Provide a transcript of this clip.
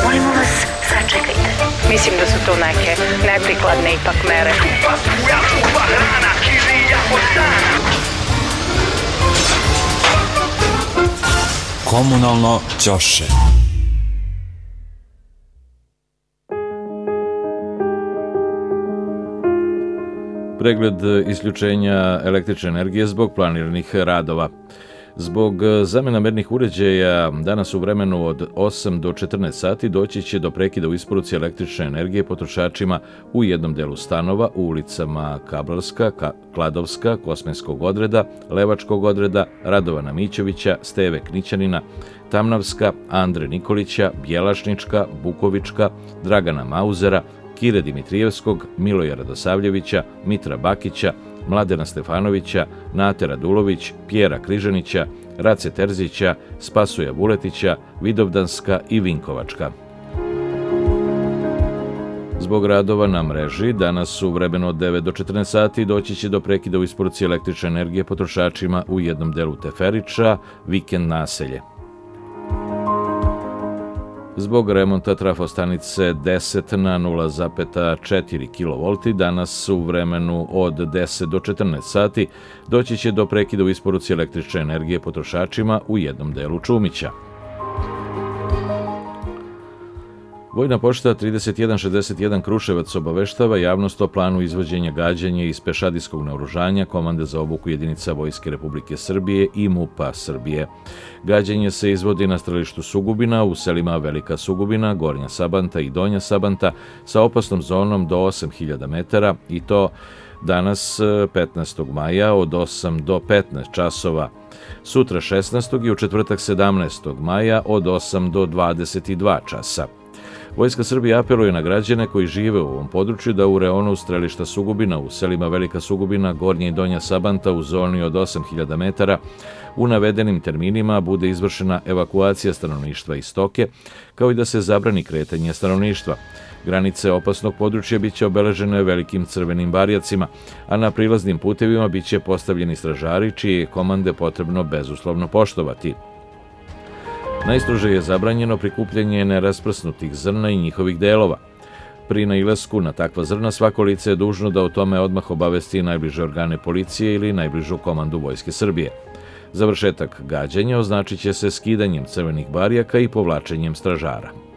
Molimo vas, sačekajte. Mislim da su to neke neprikladne ipak mere. Komunalno ćoše. Pregled isključenja električne energije zbog planiranih radova. Zbog zamena mernih uređaja danas u vremenu od 8 do 14 sati doći će do prekida u isporuci električne energije potrošačima u jednom delu stanova u ulicama Kablarska, Kladovska, Kosmenskog odreda, Levačkog odreda, Radovana Mićevića, Steve Knićanina, Tamnavska, Andre Nikolića, Bjelašnička, Bukovička, Dragana Mauzera, Kire Dimitrijevskog, Miloja Radosavljevića, Mitra Bakića, Mladena Stefanovića, Nate Radulović, Pjera Križanića, Race Terzića, Spasuja Vuletića, Vidovdanska i Vinkovačka. Zbog radova na mreži, danas u vremenu od 9 do 14 sati doći će do prekida u isporuci električne energije potrošačima u jednom delu Teferića, Vikend naselje. Zbog remonta trafostanice 10 na 0,4 kV danas u vremenu od 10 do 14 sati doći će do prekida u isporuci električne energije potrošačima u jednom delu Čumića. Vojna pošta 3161 Kruševac obaveštava javnost o planu izvođenja gađanja iz pešadijskog naoružanja Komande za obuku jedinica Vojske Republike Srbije i MUP-a Srbije. Gađanje se izvodi na strelištu Sugubina u selima Velika Sugubina, Gornja Sabanta i Donja Sabanta sa opasnom zonom do 8000 metara i to danas 15. maja od 8 do 15 časova, sutra 16. i u četvrtak 17. maja od 8 do 22 časa. Vojska Srbije apeluje na građane koji žive u ovom području da u reonu strelišta Sugubina u selima Velika Sugubina, Gornja i Donja Sabanta u zoni od 8000 metara u navedenim terminima bude izvršena evakuacija stanovništva iz stoke, kao i da se zabrani kretanje stanovništva. Granice opasnog područja biće obeležene velikim crvenim barjacima, a na prilaznim putevima biće postavljeni stražari čije je komande potrebno bezuslovno poštovati. Najstrože je zabranjeno prikupljanje nerasprsnutih zrna i njihovih delova. Pri nailasku na takva zrna svako lice je dužno da o tome odmah obavesti najbliže organe policije ili najbližu komandu Vojske Srbije. Završetak gađanja označit će se skidanjem crvenih barjaka i povlačenjem stražara.